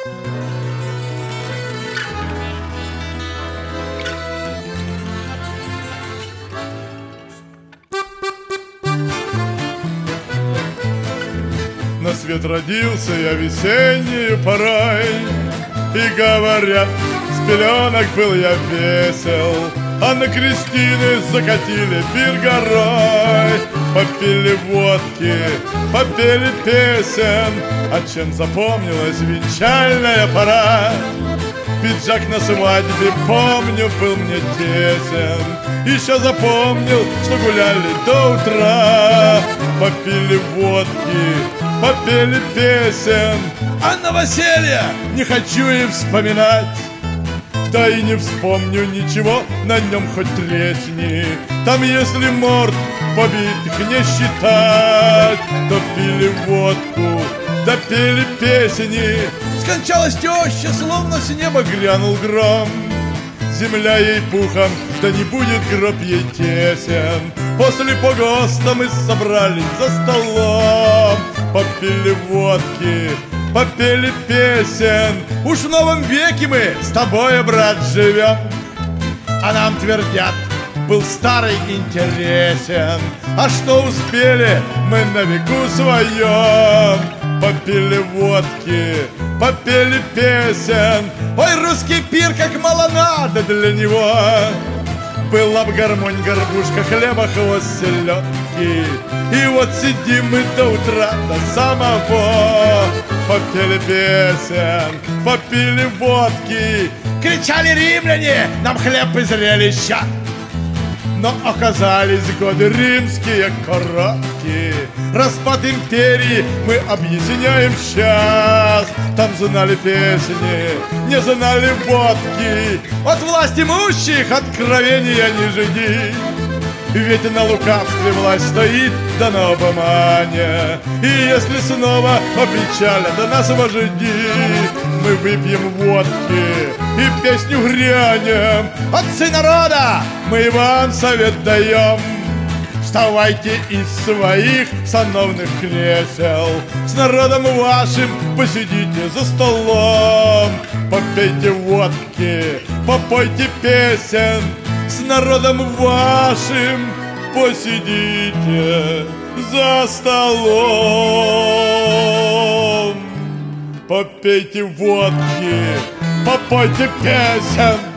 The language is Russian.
На свет родился я весеннюю порой, и говорят, с пеленок был я весел, а на крестины закатили пир горой. Попили водки, попели песен, а чем запомнилась венчальная пора? Пиджак на свадьбе, помню, был мне тесен. Еще запомнил, что гуляли до утра. Попили водки, попели песен, а новоселье не хочу и вспоминать. Да и не вспомню ничего, на нем хоть тресни. Там если морд побитых не считать, то пили водку, да пели песни. Скончалась теща, словно с неба грянул гром. Земля ей пухом, да не будет гроб ей тесен. После погоста мы собрались за столом. Попили водки, попели песен. Уж в новом веке мы с тобой, брат, живем. А нам твердят, был старый интересен. А что успели мы на веку своем? Попили водки, попели песен. Ой, русский пир, как мало надо для него. Была б гармонь, горбушка, хлеба, хвост селедки. И вот сидим мы до утра, до самого. Попели песен, попили водки. Кричали римляне, нам хлеб и зрелища. Но оказались годы римские короткие. Распад империи мы объясняем сейчас. Там знали песни, не знали водки. От власть имущих откровения не жди. Ведь на лукавстве власть стоит, да на обмане. И если снова опечалят нас вожди, мы выпьем водки и песню грянем. Отцы народа, мы вам совет даем: вставайте из своих сановных кресел, с народом вашим посидите за столом. Попейте водки, попойте песен, с народом вашим посидите за столом. Попейте водки, попойте песен,